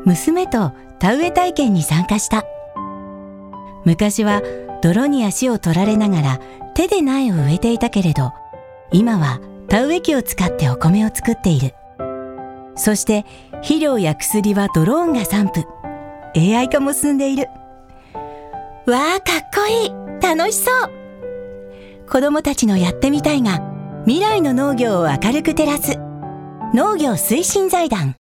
娘と田植え体験に参加した。昔は泥に足を取られながら手で苗を植えていたけれど、今は田植え機を使ってお米を作っている。そして肥料や薬はドローンが散布。AI 化も進んでいる。わあ、かっこいい。楽しそう。子供たちのやってみたいが、未来の農業を明るく照らす。農業推進財団。